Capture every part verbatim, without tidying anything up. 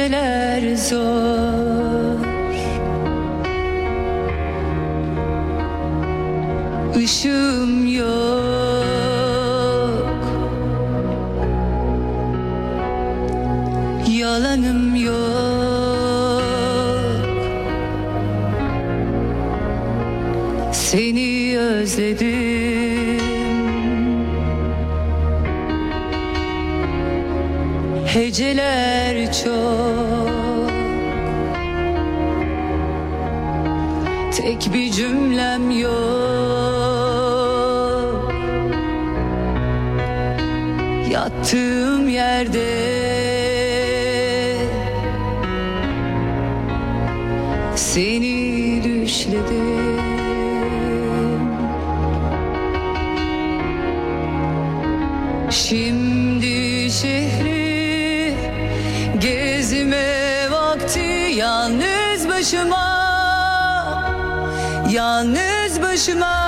geceler zor, ışığım yok, yalanım yok. Seni özledim, heceler çok, tek bir cümlem yok. Yattığım yerde seni düşledim. Şimdi şehri gezme vakti, yalnız başıma, yalnız başıma.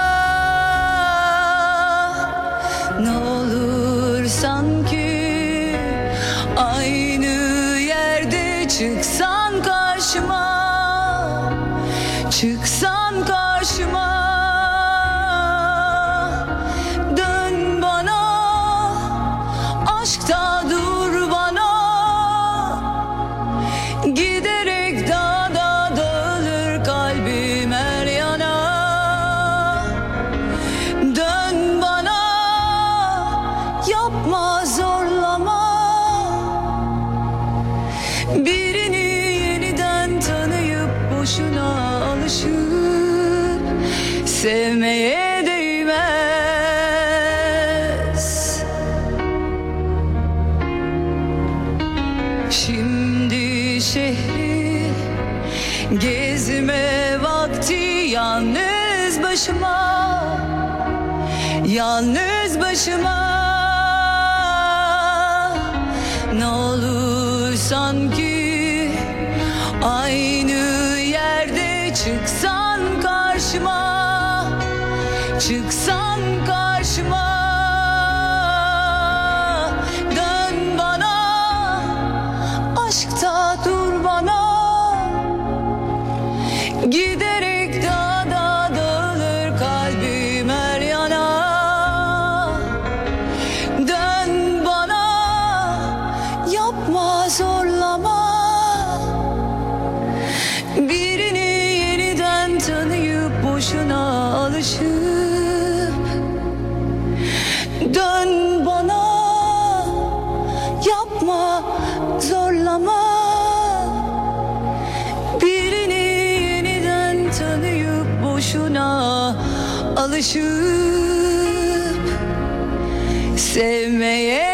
Ne olur sanki aynı yerde çıksan karşıma, çıksan karşıma. Dön bana, aşkta dur bana. Giderek daha da dağılır kalbim her yana. Dön bana, yapma zorlama. Birini yeniden tanıyıp boşuna alışıp sevmeye değmez. Şimdi şehri gezme vakti, yalnız başıma, yalnız başıma. Ne olur sanki aynı yerde çıksan karşıma, çıksan karşıma. Dön bana, aşkta dur bana. Giderek daha da dağılır kalbim her yana. Dön bana, yapma zorlama. Birini yeniden tanıyıp boşuna alışıp. Dön bana, yapma zorlama. Birini yeniden tanıyıp boşuna alışıp sevmeye